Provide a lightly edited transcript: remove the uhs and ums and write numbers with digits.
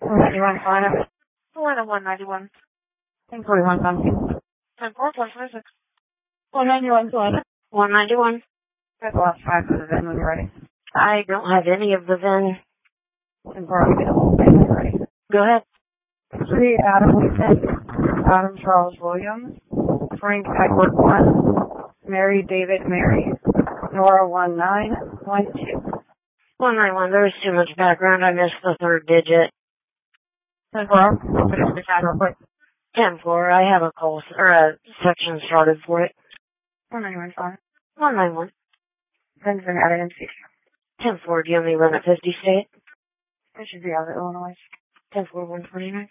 191 Florida. Florida 191. 1041 Pumpkin. 10-4, 126. 191 Florida. 191. That's the last five for the VIN when you're ready. I don't have any of the VIN. 10-4, I'll get the whole thing when you're ready. Go ahead. 3 Adam Smith, Adam Charles Williams, Frank Edward 1, Mary David Mary, Nora 1912. 191. There's too much background. I missed the third digit. 10-4, I'll finish the chat real quick. 10-4. I have a call or a section started for it. 191 Florida. 191. VIN's been added in 6. 10-4. Do you only run at 50 state? It should be out of Illinois. 10-4, 129.